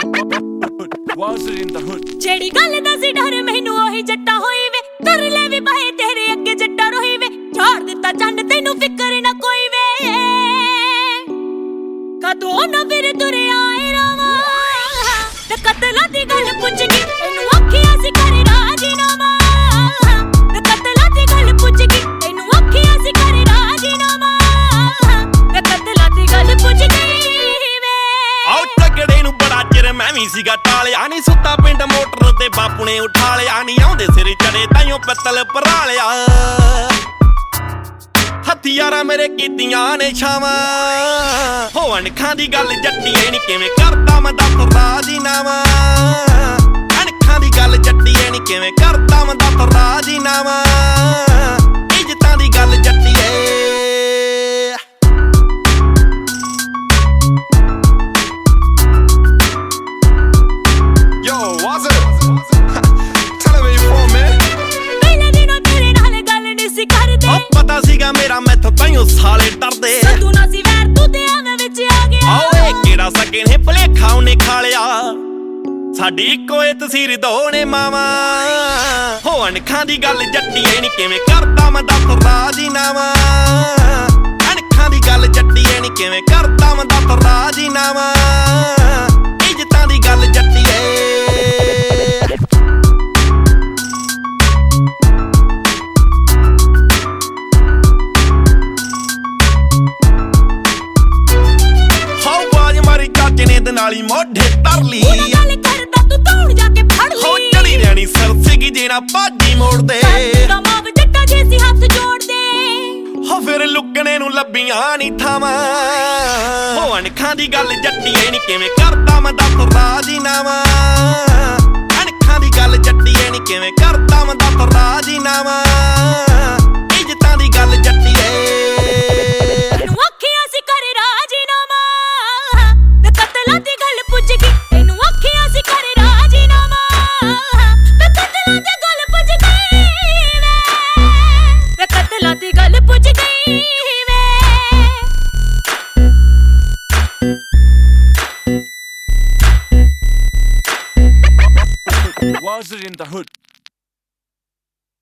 ਜਿਹੜੀ ਗੱਲ ਦਾ ਸੀ ਡਰ ਮੈਨੂੰ ਉਹੀ ਜੱਟਾ ਹੋਈ ਵੇ ਕਰ ਲੈ ਵੀ ਬਾਹੇ ਤੇਰੇ ਅੱਗੇ ਜੱਟਾ ਰੋਈ ਵੇ ਝਾੜ ਦਿੱਤਾ ਚੰਨ ਤੈਨੂੰ ਫਿਕਰ ਨਾ ਕੋਈ ਵੇ ਕਦੋਂ ਨਾ ਫਿਰ ਤੁਰਿਆ ਏ ਰਾਵਾ ਤੇ ਕਤਲਾਂ ਦੀ ਗੱਲ ਪੁੱਛ ਕੇ ਇਹਨੂੰ ਆਖਿਆ ਸੀ ਕਰ ਰਾਜੀਨਾਮਾ ਤੇ ਕਤਲਾਂ ਦੀ ਗੱਲ ਪੁੱਛ ਕੇ ਇਹਨੂੰ ਆਖਿਆ ਸੀ ਕਰ ਰਾਜੀਨਾਮਾ ਤੇ ਕਤਲਾਂ ਦੀ ਗੱਲ ਪੁੱਛ ਕੇ ਮੈਂ ਵੀ ਸੀਗਾ ਟਾਲਿਆ ਨੀ ਸੁੱਤਾ ਪਿੰਡ ਮੋਟਰ ਤੇ ਬਾਪੂ ਨੇ ਉਠਾ ਲਿਆ ਨੀ ਆਉਂਦੇ ਸਿਰ ਚੜੇ ਤਾਈਓ ਪਿੱਤਲ ਭਰਾ ਲਿਆ ਹਥਿਆਰਾਂ ਮੇਰੇ ਕੀਤੀਆਂ ਨੇ ਛਾਵਾਂ ਹੋ ਅਣਖਾਂ ਦੀ ਗੱਲ ਜੱਟੀਏ ਨੀ ਕਿਵੇਂ ਕਰਦਾ ਮੈਂ ਦੱਸ ਰਾਜੀਨਾਮਾ ਅਣਖਾਂ ਦੀ ਗੱਲ ਜੱਟੀਏ ਨੀ ਕਿਵੇਂ ਕਰਦਾ ਮੈਂ ਦੱਸ ਰਾਜੀਨਾਮਾ ਇੱਜ਼ਤਾਂ ਦੀ ਗੱਲ ਜੱਟੀਏ ਪਤਾ ਸੀਗਾ ਮੇਰਾ ਮੈਥੋਂ ਤਾਈਓ ਸਾਲੇ ਡਰਦੇ ਤੂੰ ਨਾ ਸੀ ਵੈਰ ਤੂੰ ਤੇ ਐਵੇਂ ਵਿੱਚ ਆ ਗਿਆ ਓਏ ਕਿਹੜਾ ਸਕੇ ਨੇ ਭਲੇਖਾ ਉਹਨੇ ਖਾ ਲਿਆ ਸਾਡੀ ਇੱਕੋ ਏ ਤਸੀਰ ਦੋ ਨੇ ਮਾਵਾ ਹੋ ਅਣਖਾਂ ਦੀ ਗੱਲ ਜੱਟੀਏ ਨੀ ਕਿਵੇਂ ਕਰਦਾ ਮੈਂ ਦੱਸ ਰਾਜੀਨਾਮਾ ਅਣਖਾਂ ਦੀ ਗੱਲ ਜੱਟੀਏ ਨੀ ਕਿਵੇਂ ਕਰਦਾ ਮੈਂ ਦੱਸ ਰਾਜੀਨਾਮਾ ਇੱਜ਼ਤਾਂ ਦੀ ਗੱਲ ਜੱਟੀਏ ਨਾਲੀ ਮੋਢੇ ਤਰ ਲਈ ਗੱਲ ਕਰਦਾ ਤੂੰ ਧੌਣ ਜਾ ਕੇ ਫੜ ਲਈ ਹੋ ਚੜੀ ਰਹਿਣੀ ਸਿਰ ਸੀਗੀ ਜਿਹੜਾ ਬਾਜੀ ਮੋੜਦੇ ਦਾ ਮਾਵ ਜੱਟਾ ਜੇ ਸੀ ਹੱਥ ਜੋੜਦੇ ਹੋ ਫਿਰ ਲੁਕਣੇ ਨੂੰ ਲੱਭੀਆਂ ਨੀ ਥਾਵਾਂ ਹੋ ਅਣਖਾਂ ਦੀ ਗੱਲ ਜੱਟੀਏ ਨੀ ਕਿਵੇਂ ਕਰਦਾ ਮੈਂ ਦੱਸ ਰਾਜੀਨਾਮਾ ਅਣਖਾਂ ਦੀ ਗੱਲ ਜੱਟੀਏ ਨੀ ਕਿਵੇਂ ਕਰਦਾ ਮੈਂ ਦੱਸ ਰਾਜੀਨਾਮਾ ਇੱਜ਼ਤਾਂ ਦੀ ਗੱਲ ਜੱਟੀਏ Was it in the hood?